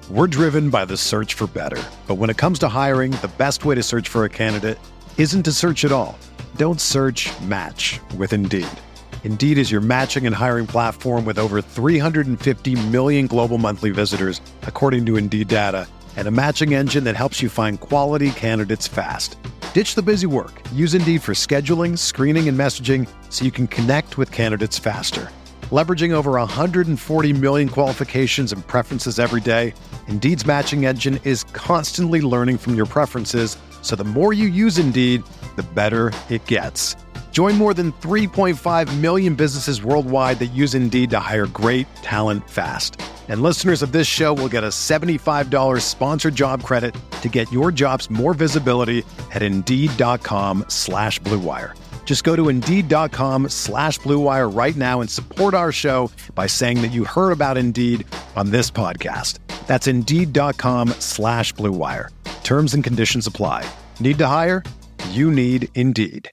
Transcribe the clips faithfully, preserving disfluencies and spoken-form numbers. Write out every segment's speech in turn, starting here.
We're driven by the search for better. But when it comes to hiring, the best way to search for a candidate isn't to search at all. Don't search, match with Indeed. Indeed is your matching and hiring platform with over three hundred fifty million global monthly visitors, according to Indeed data, and a matching engine that helps you find quality candidates fast. Ditch the busy work. Use Indeed for scheduling, screening, and messaging so you can connect with candidates faster. Leveraging over one hundred forty million qualifications and preferences every day, Indeed's matching engine is constantly learning from your preferences, so the more you use Indeed, the better it gets. Join more than three point five million businesses worldwide that use Indeed to hire great talent fast. And listeners of this show will get a seventy-five dollars sponsored job credit to get your jobs more visibility at Indeed.com slash Blue Wire. Just go to Indeed.com slash Blue Wire right now and support our show by saying that you heard about Indeed on this podcast. That's Indeed.com slash Blue Wire. Terms and conditions apply. Need to hire? You need Indeed.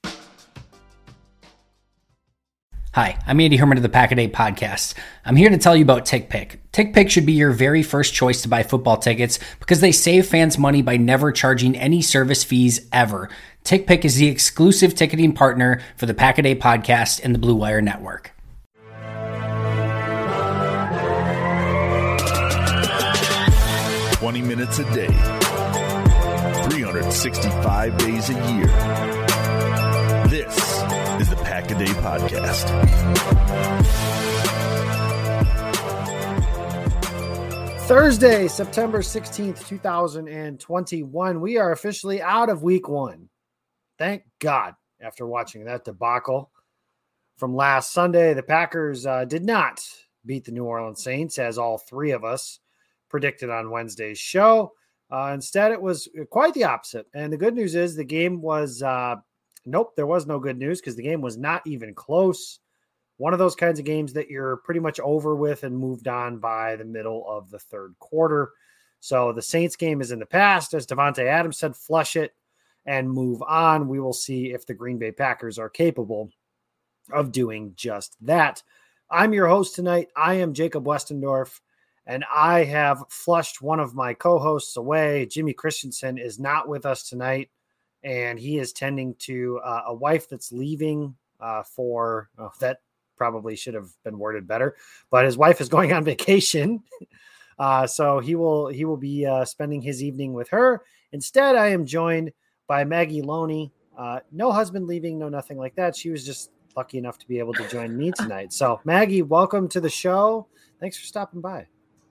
Hi, I'm Andy Herman of the Pack-A-Day Podcast. I'm here to tell you about TickPick. TickPick should be your very first choice to buy football tickets because they save fans money by never charging any service fees ever. TickPick is the exclusive ticketing partner for the Pack-A-Day Podcast and the Blue Wire Network. twenty minutes a day, three hundred sixty-five days a year. This is the Pack-A-Day Podcast. Thursday, September sixteenth, two thousand twenty-one. We are officially out of week one. Thank God, after watching that debacle from last Sunday. The Packers uh, did not beat the New Orleans Saints, as all three of us predicted on Wednesday's show. Uh, instead, it was quite the opposite. And the good news is the game was, uh, nope, there was no good news because the game was not even close. One of those kinds of games that you're pretty much over with and moved on by the middle of the third quarter. So the Saints game is in the past. As Davante Adams said, flush it and move on. We will see if the Green Bay Packers are capable of doing just that. I'm your host tonight. I am Jacob Westendorf, and I have flushed one of my co-hosts away. Jimmy Christensen is not with us tonight, and he is tending to uh, a wife that's leaving uh, for oh, that probably should have been worded better, but his wife is going on vacation. Uh, so he will, he will be uh, spending his evening with her. Instead, I am joined by Maggie Loney. Uh, no husband leaving, no nothing like that. She was just lucky enough to be able to join me tonight. So Maggie, welcome to the show. Thanks for stopping by.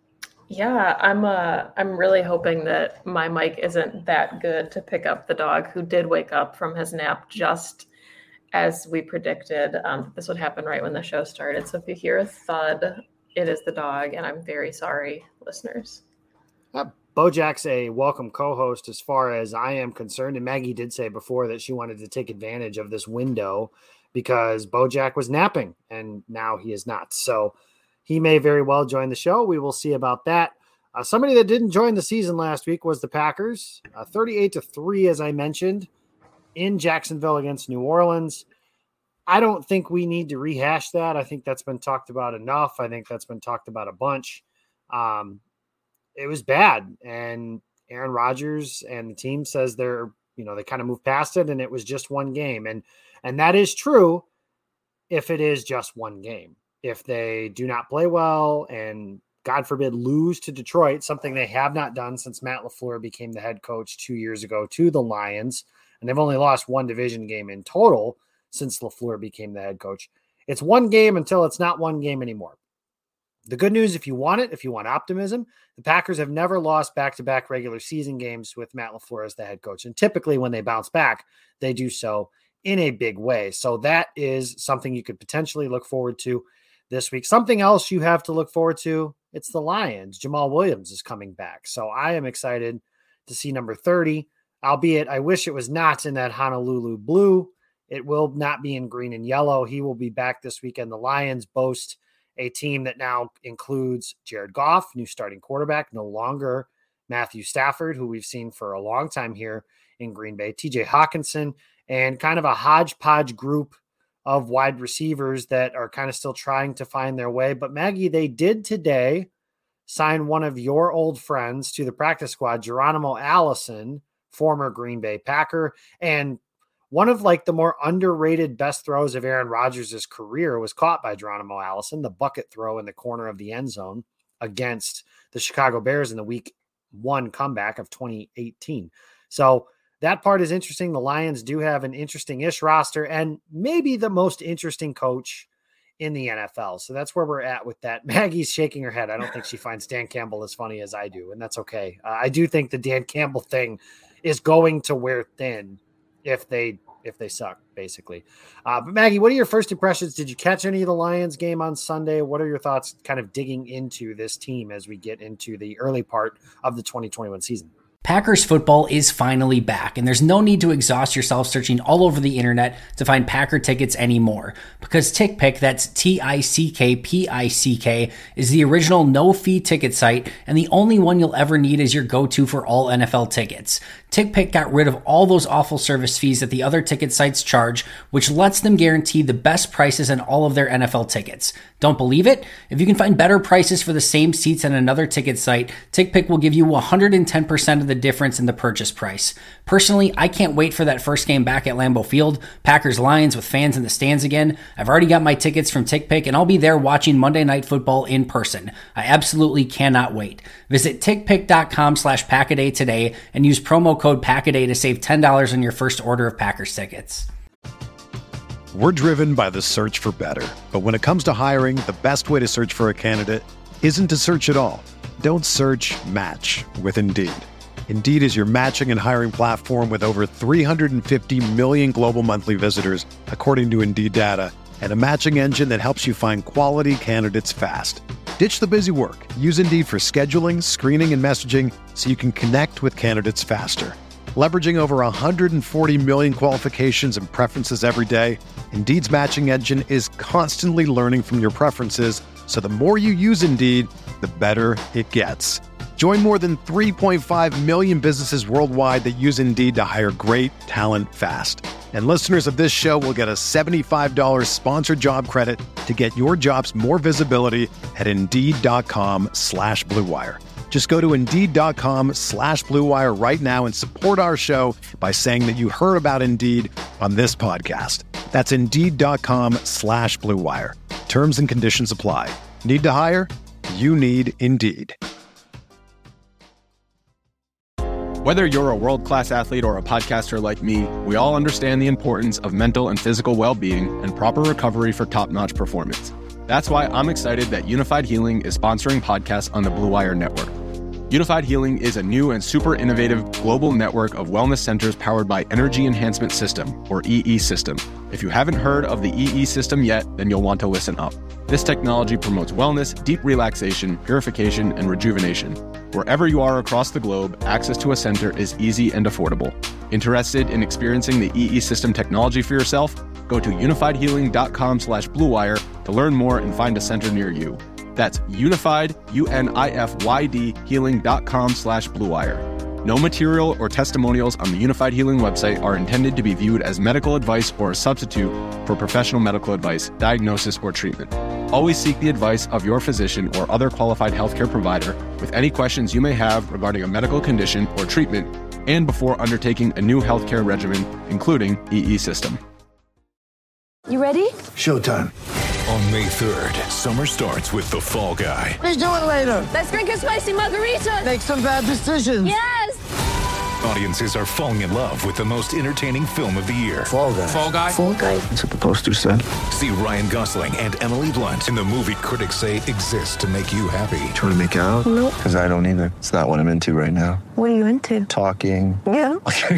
Yeah, I'm uh I'm really hoping that my mic isn't that good to pick up the dog who did wake up from his nap just as we predicted. Um, this would happen right when the show started. So if you hear a thud, it is the dog, and I'm very sorry, listeners. Uh, Bojack's a welcome co-host as far as I am concerned. And Maggie did say before that she wanted to take advantage of this window because Bojack was napping and now he is not. So he may very well join the show. We will see about that. Uh, somebody that didn't join the season last week was the Packers. Uh, thirty-eight to three, as I mentioned, in Jacksonville against New Orleans. I don't think we need to rehash that. I think that's been talked about enough. I think that's been talked about a bunch. Um, it was bad. And Aaron Rodgers and the team says they're, you know, they kind of moved past it and it was just one game. And, and that is true if it is just one game. If they do not play well and, God forbid, lose to Detroit, something they have not done since Matt LaFleur became the head coach two years ago to the Lions, and they've only lost one division game in total since LaFleur became the head coach. It's one game until it's not one game anymore. The good news, if you want it, if you want optimism, the Packers have never lost back-to-back regular season games with Matt LaFleur as the head coach. And typically when they bounce back, they do so in a big way. So that is something you could potentially look forward to this week. Something else you have to look forward to, it's the Lions. Jamal Williams is coming back. So I am excited to see number thirty, albeit I wish it was not in that Honolulu blue. It will not be in green and yellow. He will be back this weekend. The Lions boast a team that now includes Jared Goff, new starting quarterback, no longer Matthew Stafford, who we've seen for a long time here in Green Bay, T J Hawkinson, and kind of a hodgepodge group of wide receivers that are kind of still trying to find their way. But Maggie, they did today signed one of your old friends to the practice squad, Geronimo Allison, former Green Bay Packer, and one of like the more underrated best throws of Aaron Rodgers' career was caught by Geronimo Allison, the bucket throw in the corner of the end zone against the Chicago Bears in the week one comeback of twenty eighteen. So that part is interesting. The Lions do have an interesting-ish roster and maybe the most interesting coach in the N F L. So that's where we're at with that. Maggie's shaking her head. I don't think she finds Dan Campbell as funny as I do, and that's okay. Uh, I do think the Dan Campbell thing is going to wear thin if they if they suck, basically. Uh, but Maggie, what are your first impressions? Did you catch any of the Lions game on Sunday? What are your thoughts kind of digging into this team as we get into the early part of the twenty twenty-one season? Packers football is finally back, and there's no need to exhaust yourself searching all over the internet to find Packer tickets anymore, because TickPick, that's T I C K P I C K, is the original no-fee ticket site and the only one you'll ever need as your go-to for all N F L tickets. TickPick got rid of all those awful service fees that the other ticket sites charge, which lets them guarantee the best prices on all of their N F L tickets. Don't believe it? If you can find better prices for the same seats on another ticket site, TickPick will give you one hundred ten percent of the difference in the purchase price. Personally, I can't wait for that first game back at Lambeau Field, Packers Lions with fans in the stands again. I've already got my tickets from TickPick, and I'll be there watching Monday Night Football in person. I absolutely cannot wait. Visit tickpick.com slash Packaday today and use promo code Packaday to save ten dollars on your first order of Packers tickets. We're driven by the search for better. But when it comes to hiring, the best way to search for a candidate isn't to search at all. Don't search, match with Indeed. Indeed is your matching and hiring platform with over three hundred fifty million global monthly visitors, according to Indeed data, and a matching engine that helps you find quality candidates fast. Ditch the busy work. Use Indeed for scheduling, screening, and messaging so you can connect with candidates faster. Leveraging over one hundred forty million qualifications and preferences every day, Indeed's matching engine is constantly learning from your preferences, so the more you use Indeed, the better it gets. Join more than three point five million businesses worldwide that use Indeed to hire great talent fast. And listeners of this show will get a seventy-five dollars sponsored job credit to get your jobs more visibility at Indeed.com slash Blue Wire. Just go to Indeed.com slash Blue Wire right now and support our show by saying that you heard about Indeed on this podcast. That's Indeed.com slash Blue Wire. Terms and conditions apply. Need to hire? You need Indeed. Whether you're a world-class athlete or a podcaster like me, we all understand the importance of mental and physical well-being and proper recovery for top-notch performance. That's why I'm excited that Unified Healing is sponsoring podcasts on the Blue Wire Network. Unified Healing is a new and super innovative global network of wellness centers powered by Energy Enhancement System, or E E System. If you haven't heard of the E E System yet, then you'll want to listen up. This technology promotes wellness, deep relaxation, purification, and rejuvenation. Wherever you are across the globe, access to a center is easy and affordable. Interested in experiencing the E E System technology for yourself? Go to unifiedhealing.com slash Blue Wire to learn more and find a center near you. That's unified, U N I F Y D, healing.com slash Blue Wire. No material or testimonials on the Unified Healing website are intended to be viewed as medical advice or a substitute for professional medical advice, diagnosis, or treatment. Always seek the advice of your physician or other qualified healthcare provider with any questions you may have regarding a medical condition or treatment and before undertaking a new healthcare regimen, including E E System. You ready? Showtime. On May third, summer starts with The Fall Guy. What are you doing later? Let's drink a spicy margarita. Make some bad decisions. Yes! Audiences are falling in love with the most entertaining film of the year. Fall Guy. Fall Guy? Fall Guy. That's what the poster said. See Ryan Gosling and Emily Blunt in the movie critics say exists to make you happy. Trying to make it out? Nope. Because I don't either. It's not what I'm into right now. What are you into? Talking. Yeah.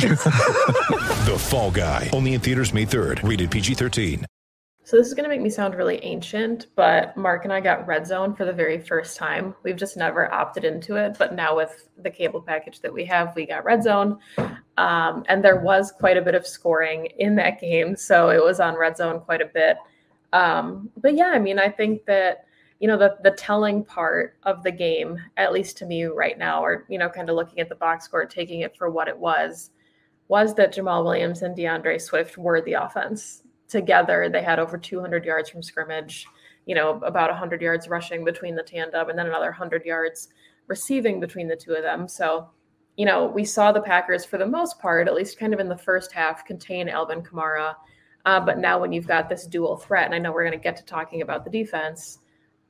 The Fall Guy. Only in theaters May third. Rated P G thirteen. So this is going to make me sound really ancient, but Mark and I got Red Zone for the very first time. We've just never opted into it, but now with the cable package that we have, we got Red Zone. Um, and there was quite a bit of scoring in that game, so it was on Red Zone quite a bit. Um, but yeah, I mean, I think that, you know, the, the telling part of the game, at least to me right now, or, you know, kind of looking at the box score, taking it for what it was, was that Jamal Williams and DeAndre Swift were the offense. Together, they had over two hundred yards from scrimmage. you know, about one hundred yards rushing between the tandem and then another one hundred yards receiving between the two of them. So, you know, we saw the Packers for the most part, at least kind of in the first half, contain Alvin Kamara. Uh, but now when you've got this dual threat, and I know we're going to get to talking about the defense,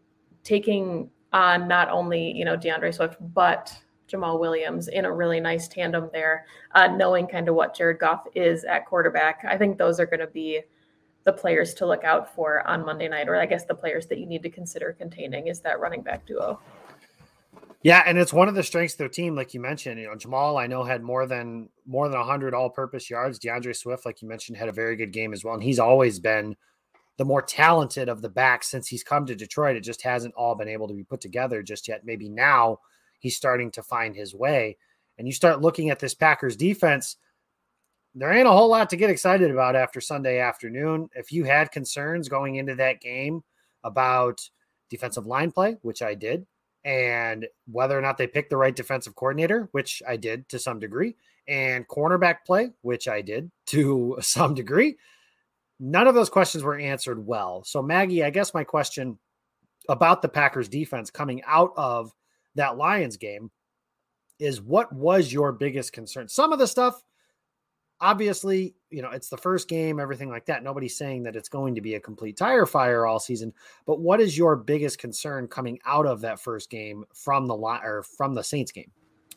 taking on not only, you know, DeAndre Swift, but Jamal Williams in a really nice tandem there, uh, knowing kind of what Jared Goff is at quarterback. I think those are going to be the players to look out for on Monday night, or I guess the players that you need to consider containing is that running back duo. Yeah, and it's one of the strengths of their team, like you mentioned. You know, Jamal, I know, had more than more than one hundred all-purpose yards. DeAndre Swift, like you mentioned, had a very good game as well, and he's always been the more talented of the backs since he's come to Detroit. It just hasn't all been able to be put together just yet. Maybe now he's starting to find his way. And you start looking at this Packers defense, there ain't a whole lot to get excited about after Sunday afternoon. If you had concerns going into that game about defensive line play, which I did, and whether or not they picked the right defensive coordinator, which I did to some degree, and cornerback play, which I did to some degree, none of those questions were answered well. So, Maggie, I guess my question about the Packers defense coming out of that Lions game is, what was your biggest concern? Some of the stuff, obviously, you know, it's the first game, everything like that. Nobody's saying that it's going to be a complete tire fire all season, but what is your biggest concern coming out of that first game from the line or from the Saints game?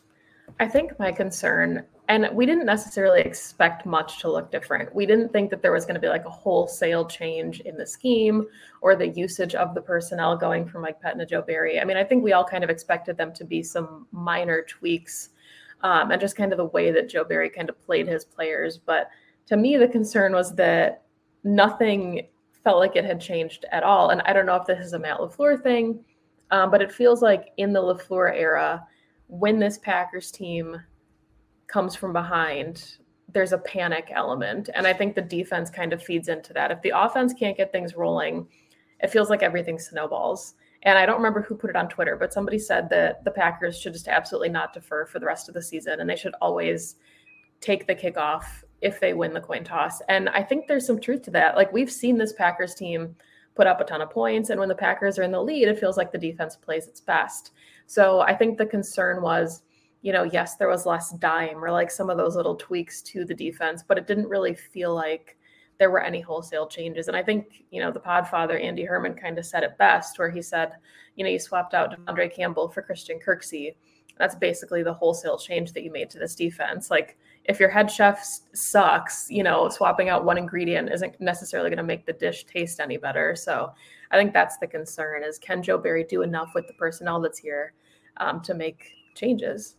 I think my concern, and we didn't necessarily expect much to look different. We didn't think that there was going to be like a wholesale change in the scheme or the usage of the personnel going from Mike Pettine to Joe Barry. I mean, I think we all kind of expected them to be some minor tweaks um, and just kind of the way that Joe Barry kind of played his players. But to me, the concern was that nothing felt like it had changed at all. And I don't know if this is a Matt LaFleur thing, um, but it feels like in the LaFleur era, when this Packers team comes from behind, there's a panic element. And I think the defense kind of feeds into that. If the offense can't get things rolling, it feels like everything snowballs. And I don't remember who put it on Twitter, but somebody said that the Packers should just absolutely not defer for the rest of the season. And they should always take the kickoff if they win the coin toss. And I think there's some truth to that. Like, we've seen this Packers team put up a ton of points. And when the Packers are in the lead, it feels like the defense plays its best. So I think the concern was, you know, yes, there was less dime or like some of those little tweaks to the defense, but it didn't really feel like there were any wholesale changes. And I think, you know, the podfather, Andy Herman, kind of said it best, where he said, you know, you swapped out Devondre Campbell for Christian Kirksey. That's basically the wholesale change that you made to this defense. Like, if your head chef sucks, you know, swapping out one ingredient isn't necessarily going to make the dish taste any better. So I think that's the concern, is can Joe Barry do enough with the personnel that's here um, to make changes?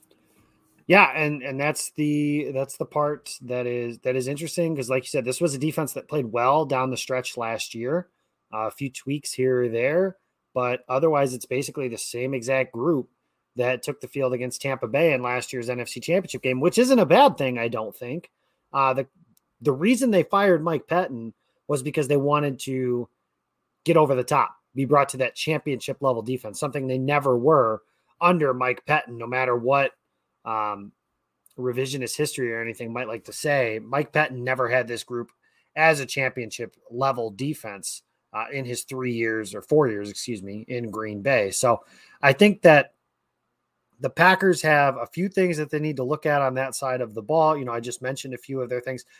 Yeah, and and that's the that's the part that is that is interesting, because, like you said, this was a defense that played well down the stretch last year. Uh, a few tweaks here or there, but otherwise it's basically the same exact group that took the field against Tampa Bay in last year's N F C Championship game, which isn't a bad thing, I don't think. Uh, the the reason they fired Mike Pettine was because they wanted to get over the top, be brought to that championship level defense, something they never were under Mike Pettine, no matter what um, revisionist history or anything might like to say. Mike Pettine never had this group as a championship level defense uh, in his three years or four years, excuse me, in Green Bay. So I think that the Packers have a few things that they need to look at on that side of the ball. You know, I just mentioned a few of their things.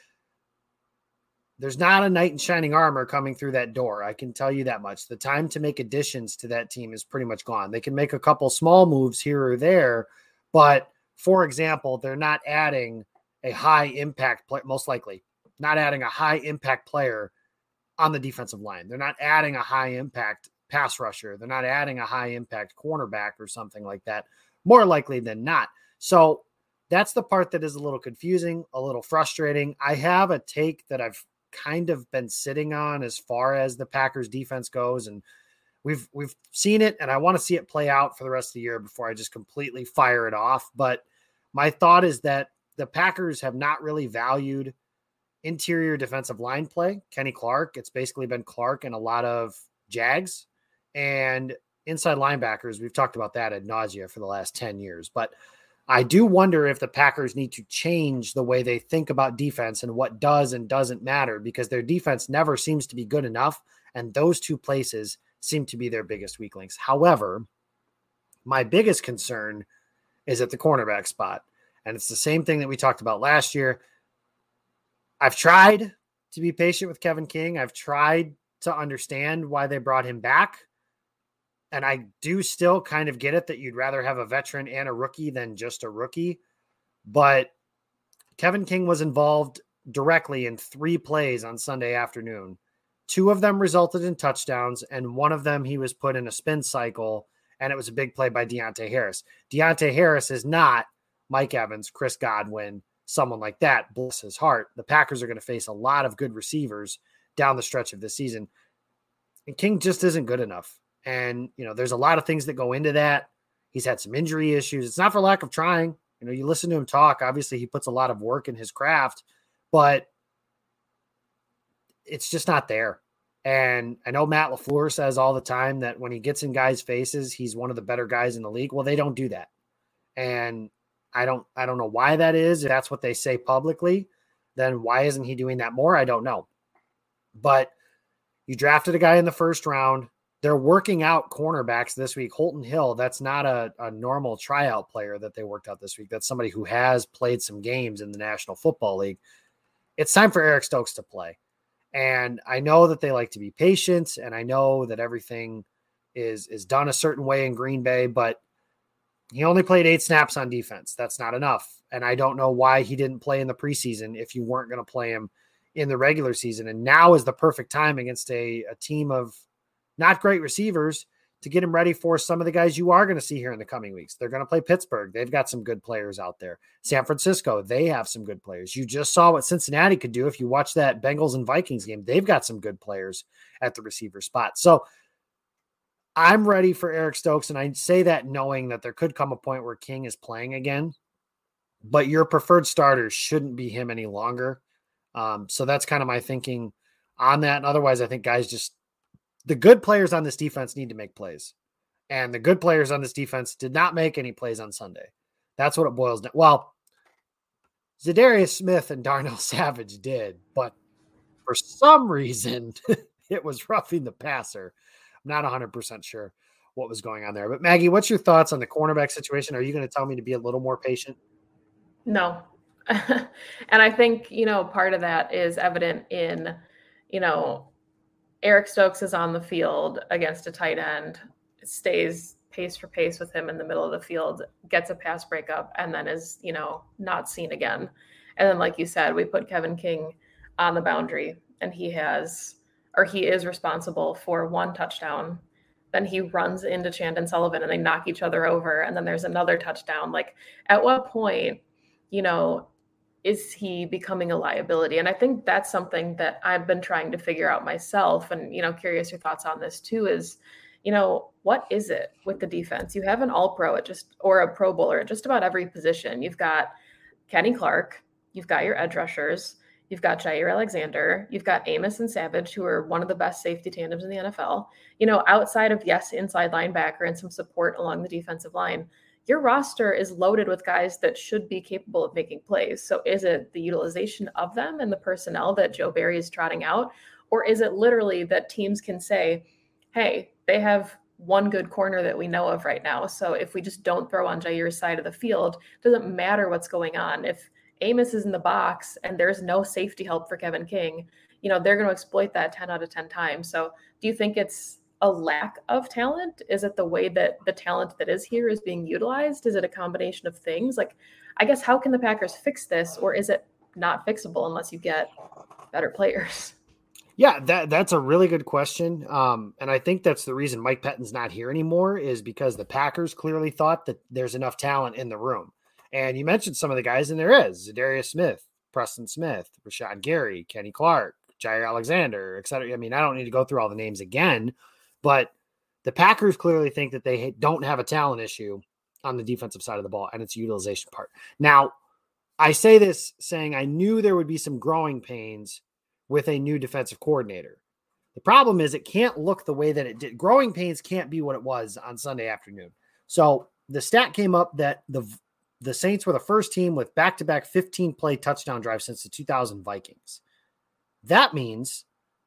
There's not a knight in shining armor coming through that door. I can tell you that much. The time to make additions to that team is pretty much gone. They can make a couple small moves here or there, but for example, they're not adding a high impact player, most likely not adding a high impact player on the defensive line. They're not adding a high impact pass rusher. They're not adding a high impact cornerback or something like that, more likely than not. So that's the part that is a little confusing, a little frustrating. I have a take that I've kind of been sitting on as far as the Packers defense goes, and we've we've seen it, and I want to see it play out for the rest of the year before I just completely fire it off. But my thought is that the Packers have not really valued interior defensive line play. Kenny Clark, it's basically been Clark and a lot of Jags, and inside linebackers, we've talked about that ad nausea for the last ten years. But I do wonder if the Packers need to change the way they think about defense and what does and doesn't matter, because their defense never seems to be good enough And those two places seem to be their biggest weak links. However, my biggest concern is at the cornerback spot. And it's the same thing that we talked about last year. I've tried to be patient with Kevin King. I've tried to understand why they brought him back. And I do still kind of get it that you'd rather have a veteran and a rookie than just a rookie. But Kevin King was involved directly in three plays on Sunday afternoon. Two of them resulted in touchdowns, and one of them he was put in a spin cycle, and it was a big play by Deontay Harris. Deontay Harris is not Mike Evans, Chris Godwin, someone like that. Bless his heart. The Packers are going to face a lot of good receivers down the stretch of the season. And King just isn't good enough. And, you know, there's a lot of things that go into that. He's had some injury issues. It's not for lack of trying. You know, you listen to him talk. Obviously, he puts a lot of work in his craft, but it's just not there. And I know Matt LaFleur says all the time that when he gets in guys' faces, he's one of the better guys in the league. Well, they don't do that. And I don't, I don't know why that is. If that's what they say publicly, then why isn't he doing that more? I don't know. But you drafted a guy in the first round. They're working out cornerbacks this week. Holton Hill, that's not a, a normal tryout player that they worked out this week. That's somebody who has played some games in the National Football League. It's time for Eric Stokes to play. And I know that they like to be patient, and I know that everything is, is done a certain way in Green Bay, but he only played eight snaps on defense. That's not enough. And I don't know why he didn't play in the preseason if you weren't going to play him in the regular season. And now is the perfect time against a, a team of not great receivers to get him ready for some of the guys you are going to see here in the coming weeks. They're going to play Pittsburgh. They've got some good players out there. San Francisco, they have some good players. You just saw what Cincinnati could do. If you watch that Bengals and Vikings game, they've got some good players at the receiver spot. So I'm ready for Eric Stokes. And I say that knowing that there could come a point where King is playing again, but your preferred starter shouldn't be him any longer. Um, so that's kind of my thinking on that. And otherwise, I think guys just, the good players on this defense need to make plays. And the good players on this defense did not make any plays on Sunday. That's what it boils down. Well, Za'Darius Smith and Darnell Savage did, but for some reason, it was roughing the passer. I'm not one hundred percent sure what was going on there. But Maggie, what's your thoughts on the cornerback situation? Are you going to tell me to be a little more patient? No. And I think, you know, part of that is evident in, you know, Eric Stokes is on the field against a tight end, stays pace for pace with him in the middle of the field, gets a pass breakup, and then is, you know, not seen again. And then, like you said, we put Kevin King on the boundary, and he has, or he is responsible for one touchdown. Then he runs into Chandon Sullivan and they knock each other over. And then there's another touchdown. Like, at what point, you know, is he becoming a liability? And I think that's something that I've been trying to figure out myself. And, you know, curious your thoughts on this too, is, you know, what is it with the defense? You have an all pro at just, or a pro bowler at just about every position. You've got Kenny Clark, you've got your edge rushers, you've got Jair Alexander, you've got Amos and Savage, who are one of the best safety tandems in the N F L. You know, outside of, yes, inside linebacker and some support along the defensive line, your roster is loaded with guys that should be capable of making plays. So is it the utilization of them and the personnel that Joe Barry is trotting out? Or is it literally that teams can say, hey, they have one good corner that we know of right now. So if we just don't throw on Jair's side of the field, it doesn't matter what's going on. If Amos is in the box and there's no safety help for Kevin King, you know, they're going to exploit that ten out of ten times. So do you think it's a lack of talent? Is it the way that the talent that is here is being utilized? Is it a combination of things? Like, I guess, how can the Packers fix this? Or is it not fixable unless you get better players? Yeah, that that's a really good question. Um, and I think that's the reason Mike Pettine's not here anymore, is because the Packers clearly thought that there's enough talent in the room. And you mentioned some of the guys, and there is Za'Darius Smith, Preston Smith, Rashawn Gary, Kenny Clark, Jair Alexander, et cetera. I mean, I don't need to go through all the names again, but the Packers clearly think that they don't have a talent issue on the defensive side of the ball, and it's utilization part. Now, I say this saying I knew there would be some growing pains with a new defensive coordinator. The problem is it can't look the way that it did. Growing pains can't be what it was on Sunday afternoon. So the stat came up that the the Saints were the first team with back-to-back fifteen-play touchdown drives since the two thousand Vikings. That means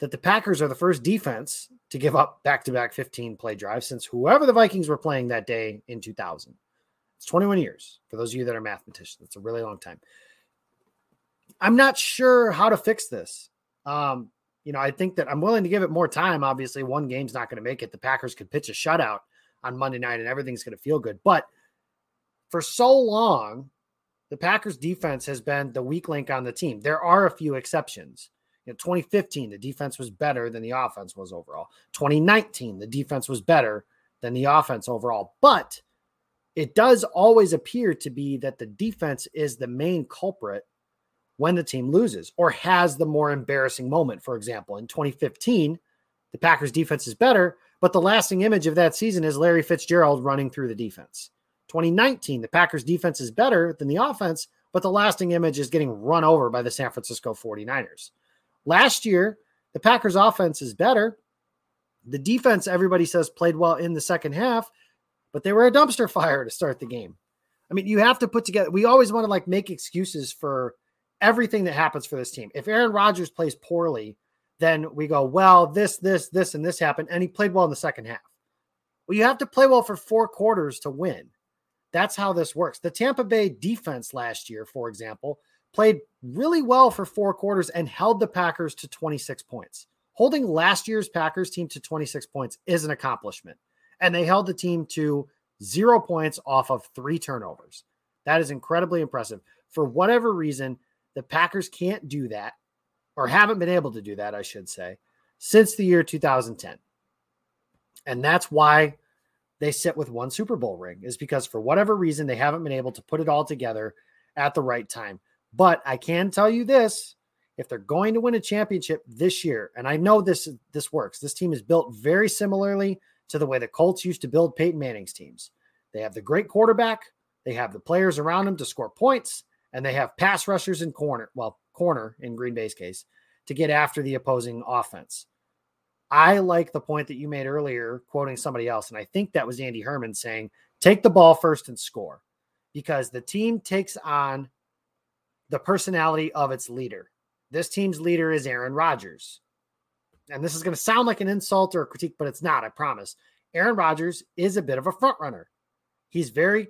that the Packers are the first defense to give up back-to-back fifteen play drives since whoever the Vikings were playing that day in two thousand. It's twenty-one years for those of you that are mathematicians. It's a really long time. I'm not sure how to fix this. Um, you know, I think that I'm willing to give it more time. Obviously, one game's not going to make it. The Packers could pitch a shutout on Monday night and everything's going to feel good. But for so long, the Packers defense has been the weak link on the team. There are a few exceptions. In twenty fifteen, the defense was better than the offense was overall. twenty nineteen, the defense was better than the offense overall. But it does always appear to be that the defense is the main culprit when the team loses or has the more embarrassing moment. For example, in twenty fifteen, the Packers defense is better, but the lasting image of that season is Larry Fitzgerald running through the defense. twenty nineteen, the Packers defense is better than the offense, but the lasting image is getting run over by the San Francisco forty-niners. Last year, the Packers offense is better. The defense, everybody says, played well in the second half, but they were a dumpster fire to start the game. I mean, you have to put together, we always want to like make excuses for everything that happens for this team. If Aaron Rodgers plays poorly, then we go, well, this, this, this, and this happened, and he played well in the second half. Well, you have to play well for four quarters to win. That's how this works. The Tampa Bay defense last year, for example, played really well for four quarters and held the Packers to twenty-six points. Holding last year's Packers team to twenty-six points is an accomplishment. And they held the team to zero points off of three turnovers. That is incredibly impressive. For whatever reason, the Packers can't do that, or haven't been able to do that, I should say, since the year two thousand ten. And that's why they sit with one Super Bowl ring, is because for whatever reason, they haven't been able to put it all together at the right time. But I can tell you this, if they're going to win a championship this year, and I know this, this works, this team is built very similarly to the way the Colts used to build Peyton Manning's teams. They have the great quarterback, they have the players around him to score points, and they have pass rushers in corner, well, corner in Green Bay's case, to get after the opposing offense. I like the point that you made earlier, quoting somebody else, and I think that was Andy Herman saying, take the ball first and score, because the team takes on the personality of its leader. This team's leader is Aaron Rodgers. And this is going to sound like an insult or a critique, but it's not, I promise. Aaron Rodgers is a bit of a front runner. He's very,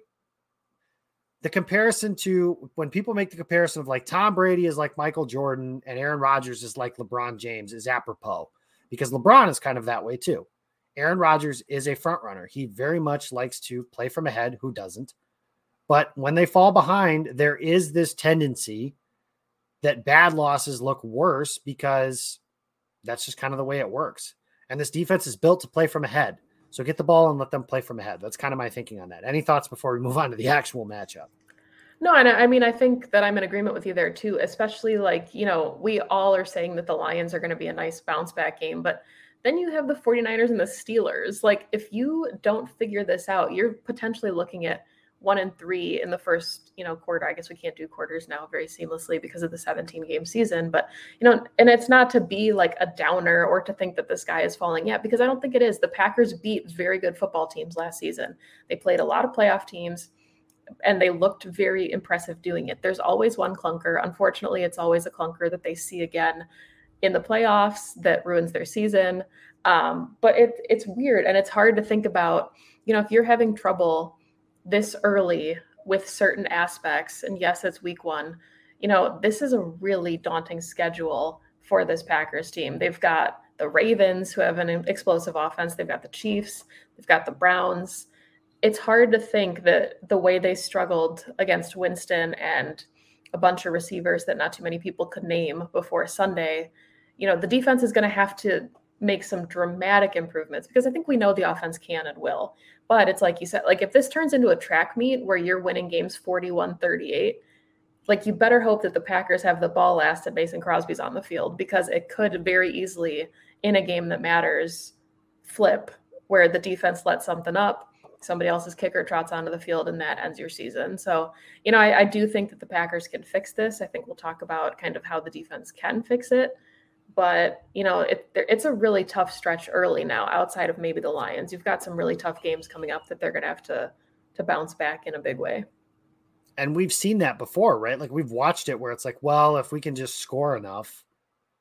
the comparison to, when people make the comparison of like Tom Brady is like Michael Jordan and Aaron Rodgers is like LeBron James, is apropos, because LeBron is kind of that way too. Aaron Rodgers is a front runner. He very much likes to play from ahead. Who doesn't? But when they fall behind, there is this tendency that bad losses look worse because that's just kind of the way it works. And this defense is built to play from ahead. So get the ball and let them play from ahead. That's kind of my thinking on that. Any thoughts before we move on to the actual matchup? No, and I mean, I think that I'm in agreement with you there too, especially like, you know, we all are saying that the Lions are going to be a nice bounce back game, but then you have the forty-niners and the Steelers. Like, if you don't figure this out, you're potentially looking at one and three in the first, you know, quarter. I guess we can't do quarters now very seamlessly because of the seventeen game season, but you know, and it's not to be like a downer or to think that the sky is falling yet, because I don't think it is. The Packers beat very good football teams last season. They played a lot of playoff teams and they looked very impressive doing it. There's always one clunker. Unfortunately, it's always a clunker that they see again in the playoffs that ruins their season. Um, but it, it's weird. And it's hard to think about, you know, if you're having trouble this early with certain aspects, and yes, it's week one, you know, this is a really daunting schedule for this Packers team. They've got the Ravens, who have an explosive offense. They've got the Chiefs. They've got the Browns. It's hard to think that the way they struggled against Winston and a bunch of receivers that not too many people could name before Sunday, you know, the defense is going to have to make some dramatic improvements, because I think we know the offense can and will. But it's like you said, like if this turns into a track meet where you're winning games forty-one thirty-eight, like you better hope that the Packers have the ball last and Mason Crosby's on the field, because it could very easily, in a game that matters, flip where the defense lets something up, somebody else's kicker trots onto the field, and that ends your season. So, you know, I, I do think that the Packers can fix this. I think we'll talk about kind of how the defense can fix it. But, you know, it, it's a really tough stretch early now, outside of maybe the Lions. You've got some really tough games coming up that they're going to have to to bounce back in a big way. And we've seen that before, right? Like we've watched it where it's like, well, if we can just score enough,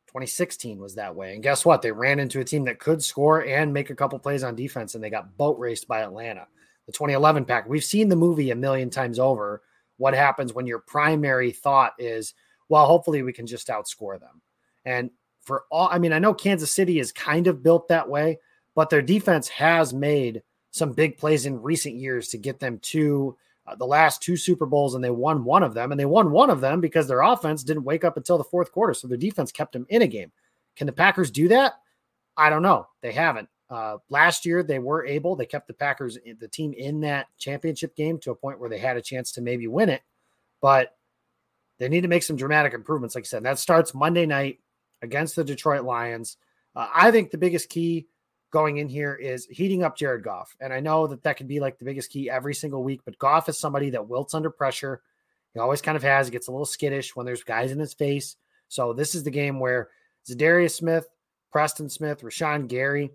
twenty sixteen was that way. And guess what? They ran into a team that could score and make a couple plays on defense, and they got boat raced by Atlanta. The twenty eleven Pack, we've seen the movie a million times over. What happens when your primary thought is, well, hopefully we can just outscore them. And for all, I mean, I know Kansas City is kind of built that way, but their defense has made some big plays in recent years to get them to uh, the last two Super Bowls, and they won one of them. And they won one of them because their offense didn't wake up until the fourth quarter. So their defense kept them in a game. Can the Packers do that? I don't know. They haven't. Uh, last year, they were able. They kept the Packers, the team, in that championship game to a point where they had a chance to maybe win it. But they need to make some dramatic improvements, like I said. And that starts Monday night against the Detroit Lions. Uh, I think the biggest key going in here is heating up Jared Goff. And I know that that could be like the biggest key every single week, but Goff is somebody that wilts under pressure. He always kind of has. He gets a little skittish when there's guys in his face. So this is the game where Zadarius Smith, Preston Smith, Rashawn Gary,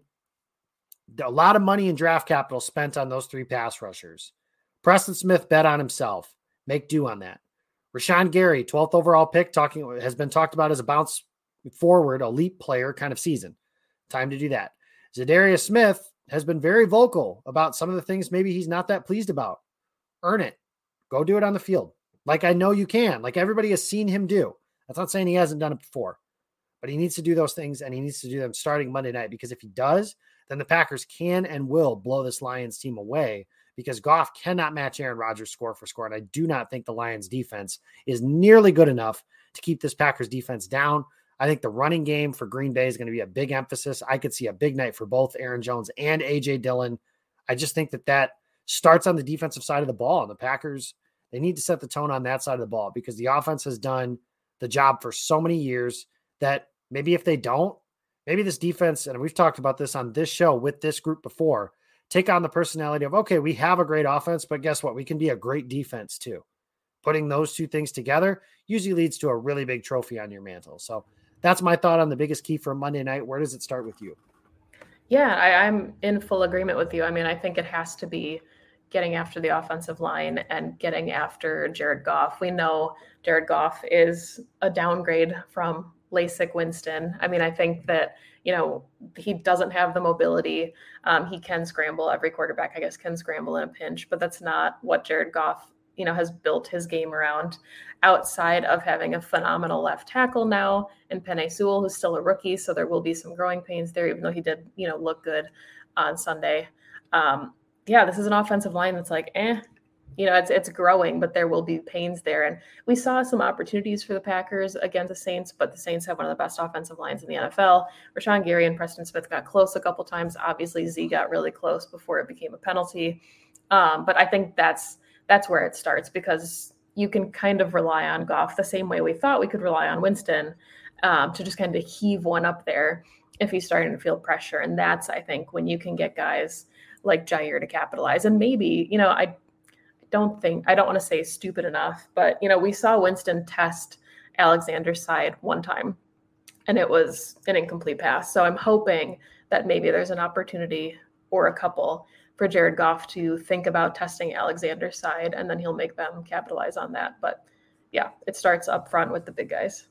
a lot of money in draft capital spent on those three pass rushers. Preston Smith bet on himself. Make do on that. Rashawn Gary, twelfth overall pick, talking has been talked about as a bounce forward, elite player kind of season. Time to do that. Zadarius Smith has been very vocal about some of the things maybe he's not that pleased about. Earn it. Go do it on the field. Like I know you can. Like everybody has seen him do. That's not saying he hasn't done it before. But he needs to do those things, and he needs to do them starting Monday night, because if he does, then the Packers can and will blow this Lions team away, because Goff cannot match Aaron Rodgers score for score. And I do not think the Lions defense is nearly good enough to keep this Packers defense down. I think the running game for Green Bay is going to be a big emphasis. I could see a big night for both Aaron Jones and A J Dillon. I just think that that starts on the defensive side of the ball, and the Packers, they need to set the tone on that side of the ball, because the offense has done the job for so many years that maybe if they don't, maybe this defense, and we've talked about this on this show with this group before, take on the personality of, okay, we have a great offense, but guess what? We can be a great defense too. Putting those two things together usually leads to a really big trophy on your mantle. So that's my thought on the biggest key for Monday night. Where does it start with you? Yeah, I, I'm in full agreement with you. I mean, I think it has to be getting after the offensive line and getting after Jared Goff. We know Jared Goff is a downgrade from LASIK Winston. I mean, I think that, you know, he doesn't have the mobility. Um, he can scramble. Every quarterback, I guess, can scramble in a pinch, but that's not what Jared Goff, you know, has built his game around, outside of having a phenomenal left tackle now in Penei Sewell, who's still a rookie. So there will be some growing pains there, even though he did, you know, look good on Sunday. Um, yeah, this is an offensive line that's like, eh, you know, it's it's growing, but there will be pains there. And we saw some opportunities for the Packers against the Saints, but the Saints have one of the best offensive lines in the N F L. Rashawn Gary and Preston Smith got close a couple times. Obviously, Z got really close before it became a penalty. Um, but I think that's that's where it starts, because you can kind of rely on Goff the same way we thought we could rely on Winston, um, to just kind of heave one up there if he's starting to feel pressure. And that's, I think, when you can get guys like Jair to capitalize. And maybe, you know, I don't think, I don't want to say stupid enough, but, you know, we saw Winston test Alexander's side one time, and it was an incomplete pass. So I'm hoping that maybe there's an opportunity or a couple for Jared Goff to think about testing Alexander's side, and then he'll make them capitalize on that. But yeah, it starts up front with the big guys.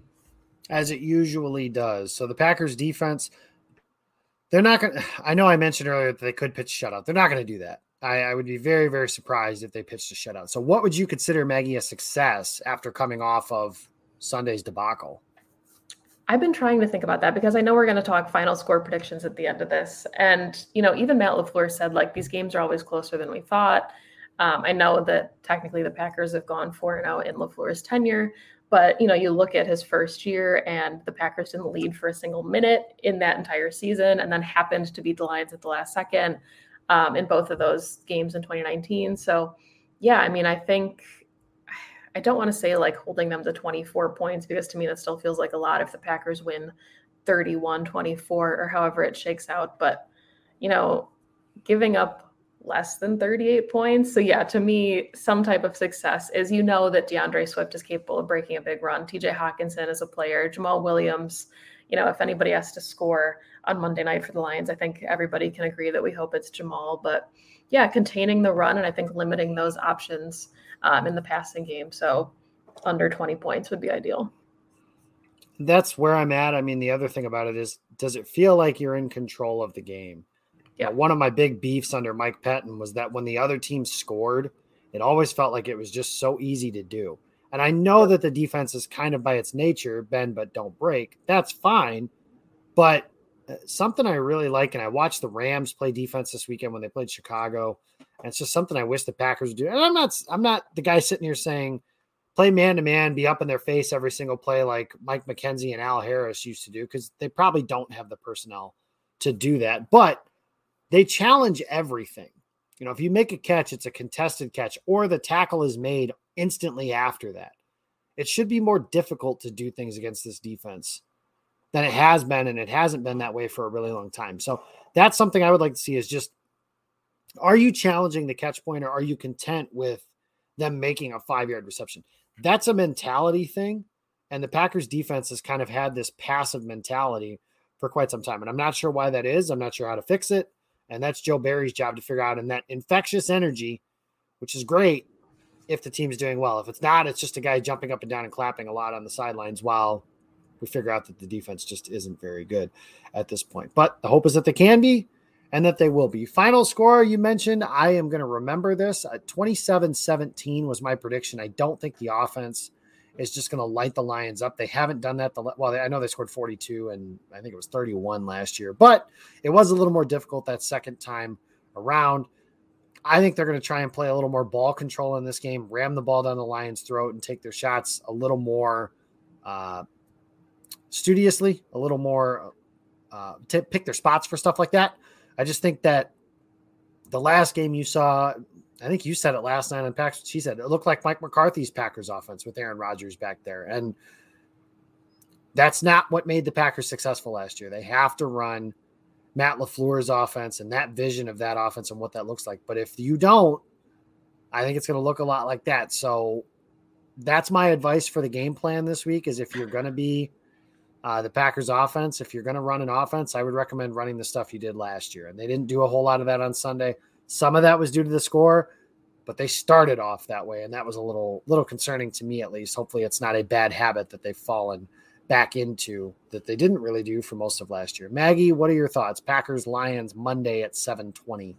As it usually does. So the Packers defense, they're not going to, I know I mentioned earlier that they could pitch a shutout. They're not going to do that. I, I would be very, very surprised if they pitched a shutout. So what would you consider, Maggie, a success after coming off of Sunday's debacle? I've been trying to think about that, because I know we're going to talk final score predictions at the end of this. And, you know, even Matt LaFleur said, like, these games are always closer than we thought. Um, I know that technically the Packers have gone four and oh in LaFleur's tenure, but, you know, you look at his first year and the Packers didn't lead for a single minute in that entire season, and then happened to beat the Lions at the last second um, in both of those games in twenty nineteen. So, yeah, I mean, I think I don't want to say like holding them to twenty-four points, because to me that still feels like a lot if the Packers win thirty-one twenty-four or however it shakes out. But, you know, giving up less than thirty-eight points. So yeah, to me, some type of success is, you know, that DeAndre Swift is capable of breaking a big run. T J Hawkinson is a player. Jamal Williams, you know, if anybody has to score on Monday night for the Lions, I think everybody can agree that we hope it's Jamal. But yeah, containing the run, and I think limiting those options um, in the passing game. So under twenty points would be ideal. That's where I'm at. I mean, the other thing about it is, does it feel like you're in control of the game? Yeah. One of my big beefs under Mike Pettine was that when the other team scored, it always felt like it was just so easy to do. And I know that the defense is kind of by its nature, bend but don't break. That's fine. But something I really like, and I watched the Rams play defense this weekend when they played Chicago, and it's just something I wish the Packers would do. And I'm not, I'm not the guy sitting here saying play man-to-man, be up in their face every single play like Mike McKenzie and Al Harris used to do, because they probably don't have the personnel to do that. But they challenge everything. You know, if you make a catch, it's a contested catch, or the tackle is made instantly after that. It should be more difficult to do things against this defense than it has been, and it hasn't been that way for a really long time. So that's something I would like to see is just, are you challenging the catch point, or are you content with them making a five-yard reception? That's a mentality thing, and the Packers defense has kind of had this passive mentality for quite some time, and I'm not sure why that is. I'm not sure how to fix it, and that's Joe Barry's job to figure out. And that infectious energy, which is great if the team's doing well. If it's not, it's just a guy jumping up and down and clapping a lot on the sidelines while we figure out that the defense just isn't very good at this point. But the hope is that they can be, and that they will be. Final score you mentioned, I am going to remember this. Uh, twenty-seven seventeen was my prediction. I don't think the offense is just going to light the Lions up. They haven't done that. The, well, I know they scored forty-two, and I think it was thirty-one last year. But it was a little more difficult that second time around. I think they're going to try and play a little more ball control in this game, ram the ball down the Lions' throat, and take their shots a little more uh, studiously, a little more uh, to pick their spots for stuff like that. I just think that the last game you saw, I think you said it last night on Packers, she said it looked like Mike McCarthy's Packers offense with Aaron Rodgers back there. And that's not what made the Packers successful last year. They have to run Matt LaFleur's offense and that vision of that offense and what that looks like. But if you don't, I think it's going to look a lot like that. So that's my advice for the game plan this week is if you're going to be uh, the Packers offense, if you're going to run an offense, I would recommend running the stuff you did last year. And they didn't do a whole lot of that on Sunday. Some of that was due to the score, but they started off that way. And that was a little, little concerning to me, at least. Hopefully it's not a bad habit that they've fallen back into that they didn't really do for most of last year. Maggie, what are your thoughts? Packers Lions Monday at seven twenty.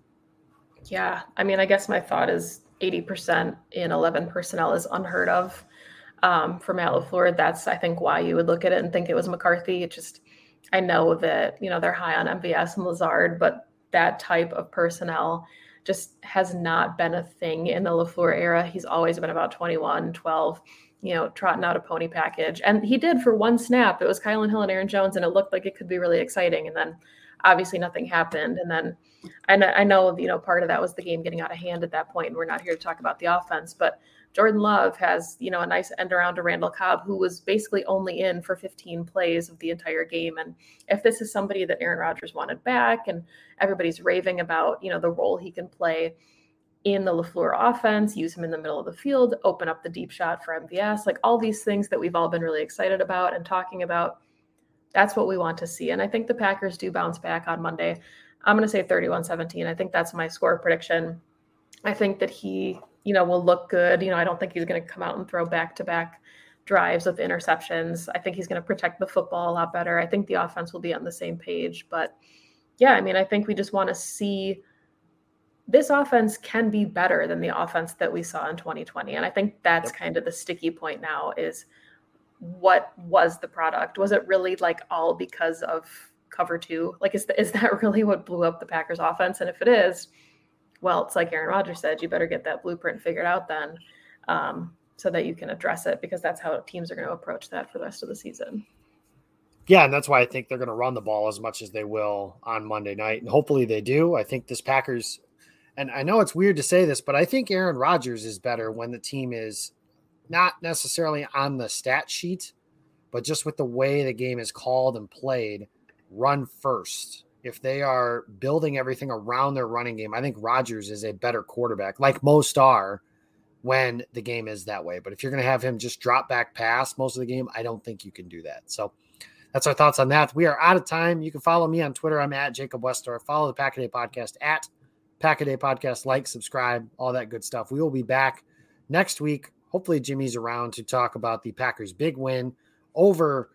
Yeah. I mean, I guess my thought is eighty percent in eleven personnel is unheard of um, for Matt LaFleur. That's, I think, why you would look at it and think it was McCarthy. It just, I know that, you know, they're high on M V S and Lazard, but that type of personnel just has not been a thing in the LaFleur era. He's always been about twenty-one, twelve, you know, trotting out a pony package. And he did for one snap. It was Kylan Hill and Aaron Jones, and it looked like it could be really exciting. And then obviously nothing happened. And then I know, I know, you know, part of that was the game getting out of hand at that point. And we're not here to talk about the offense, but Jordan Love has, you know, a nice end around to Randall Cobb, who was basically only in for fifteen plays of the entire game. And if this is somebody that Aaron Rodgers wanted back and everybody's raving about, you know, the role he can play in the LaFleur offense, use him in the middle of the field, open up the deep shot for M V S, like all these things that we've all been really excited about and talking about, that's what we want to see. And I think the Packers do bounce back on Monday. I'm going to say thirty-one seventeen. I think that's my score prediction. I think that he, you know, will look good. You know, I don't think he's going to come out and throw back-to-back drives with interceptions. I think he's going to protect the football a lot better. I think the offense will be on the same page. But yeah, I mean, I think we just want to see this offense can be better than the offense that we saw in twenty twenty. And I think that's yep. kind of the sticky point now is what was the product? Was it really like all because of cover two? Like, is, the, is that really what blew up the Packers offense? And if it is, well, it's like Aaron Rodgers said, you better get that blueprint figured out then um, so that you can address it, because that's how teams are going to approach that for the rest of the season. Yeah, and that's why I think they're going to run the ball as much as they will on Monday night. And hopefully they do. I think this Packers – and I know it's weird to say this, but I think Aaron Rodgers is better when the team is not necessarily on the stat sheet, but just with the way the game is called and played, run first. If they are building everything around their running game, I think Rodgers is a better quarterback, like most are when the game is that way. But if you're going to have him just drop back pass most of the game, I don't think you can do that. So that's our thoughts on that. We are out of time. You can follow me on Twitter. I'm at Jacob Westor. Follow the Pack a Day Podcast at Pack a Day Podcast, like, subscribe, all that good stuff. We will be back next week. Hopefully Jimmy's around to talk about the Packers' big win over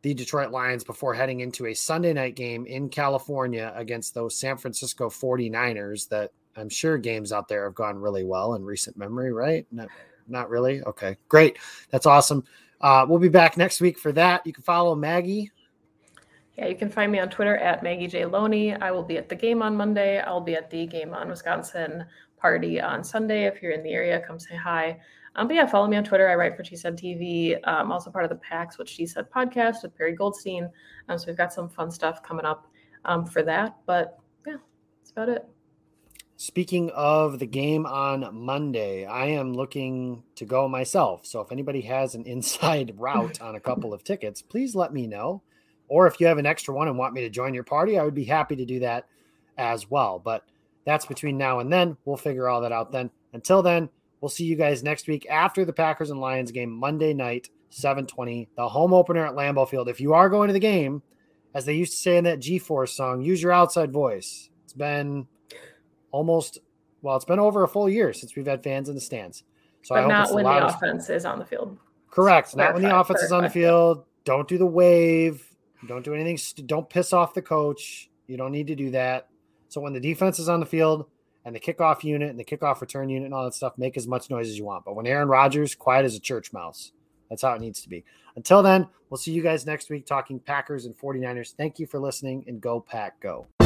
the Detroit Lions before heading into a Sunday night game in California against those San Francisco forty-niners that I'm sure games out there have gone really well in recent memory, right? Not, not really. Okay, great. That's awesome. Uh, we'll be back next week for that. You can follow Maggie. Yeah, you can find me on Twitter at Maggie J. Loney. I will be at the game on Monday. I'll be at the Game on Wisconsin party on Sunday. If you're in the area, come say hi. Um, but yeah, follow me on Twitter. I write for She Said T V. I'm also part of the PAX, which She Said podcast with Perry Goldstein. Um, so we've got some fun stuff coming up um, for that. But yeah, that's about it. Speaking of the game on Monday, I am looking to go myself. So if anybody has an inside route on a couple of tickets, please let me know. Or if you have an extra one and want me to join your party, I would be happy to do that as well. But that's between now and then. We'll figure all that out then. Until then, we'll see you guys next week after the Packers and Lions game, Monday night, seven twenty, the home opener at Lambeau Field. If you are going to the game, as they used to say in that G-Force song, use your outside voice. It's been almost, well, it's been over a full year since we've had fans in the stands. So but I hope not it's when the, the offense is on the field. Correct. Not when the Clarify, offense is on the clarify. field. Don't do the wave. Don't do anything. st- Don't piss off the coach. You don't need to do that. So when the defense is on the field and the kickoff unit and the kickoff return unit and all that stuff, make as much noise as you want. But when Aaron Rodgers, quiet as a church mouse. That's how it needs to be. Until then, we'll see you guys next week talking Packers and forty-niners. Thank you for listening, and go Pack Go.